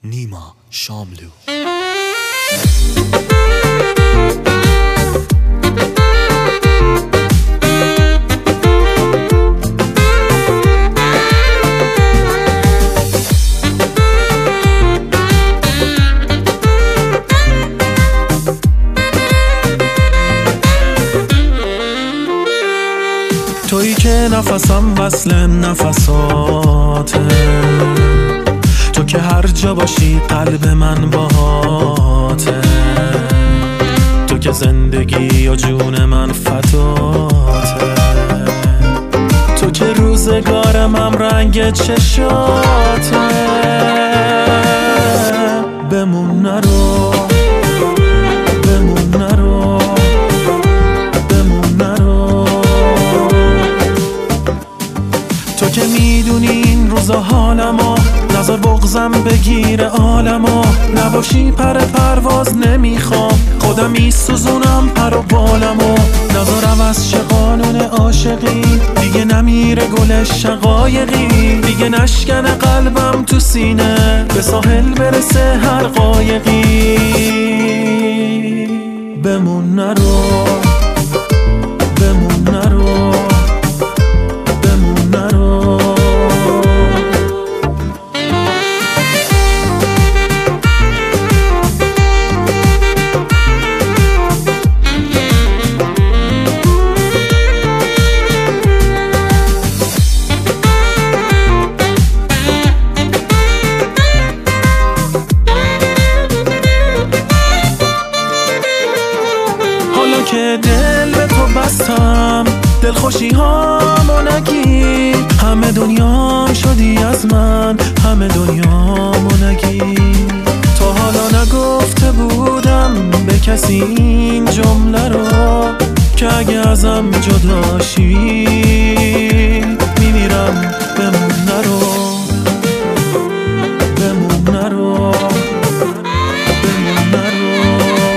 نیما شاملو. تویی که نفسم وصل نفساته، تو که هر جا باشی قلب من باهاته، تو که زندگی و جون من فتاته، تو که روزگارم هم رنگ چشاته. بمون نرو، بمون نرو، بمون نرو. تو که میدونی این روزا حالمو، نظر بغزم بگیره عالمو، نباشی پر پرواز نمیخوام، خودم میسوزونم پر و بالمو. نظرم از چه قانون عاشقی، دیگه نمیره گل شقایقی، دیگه نشکنه قلبم تو سینه، به ساحل برسه هر قایقی. بمون نرو، بمون نرو، بمون نرو. حالا که دل به تو بستم، دلخوشی هامو نگی، همه دنیام شدی از من، همه دنیامو نگی. تا حالا نگفته بودم به کسی این جمله رو، که اگه ازم جداشی میمیرم. بمون نرو، بمون نرو، بمون نرو.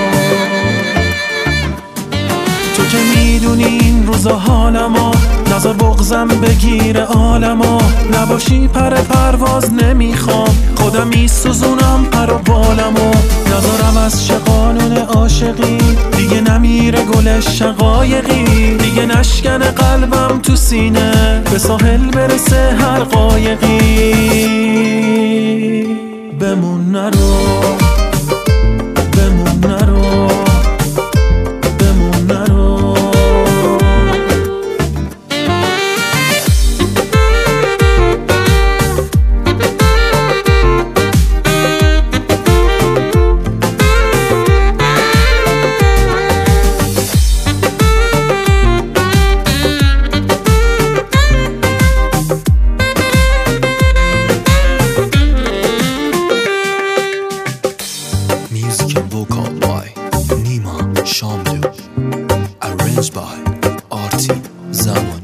تو که میدونی این روزا حالمو، نظر بغزم بگیره عالمو، نباشی پر پرواز نمیخوام، خودم میسوزونم پر و بالمو. نظرم از چه قانون عاشقی، دیگه نمیره گل شقایقی، دیگه نشکنه قلبم تو سینه، به ساحل برسه هر قایقی. بمون نرو، بمون نرو، بمون نرو. Music and vocal by Nima Shamlu. Arranged by Arti Zaman.